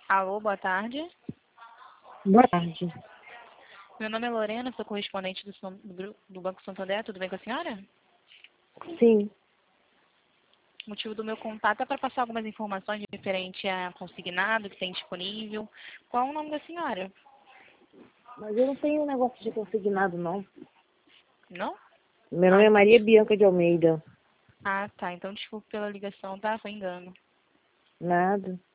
Alô, boa tarde. Boa tarde. Meu nome é Lorena, sou correspondente do Banco Santander. Tudo bem com a senhora? Sim, O motivo do meu contato é para passar algumas informações referente a consignado que tem disponível. Qual o nome da senhora? mas eu não tenho negócio de consignado, não. Não? Meu nome é Então, Maria Bianca de Almeida. tá. Então, desculpe pela ligação, tá? Foi engano. Nada.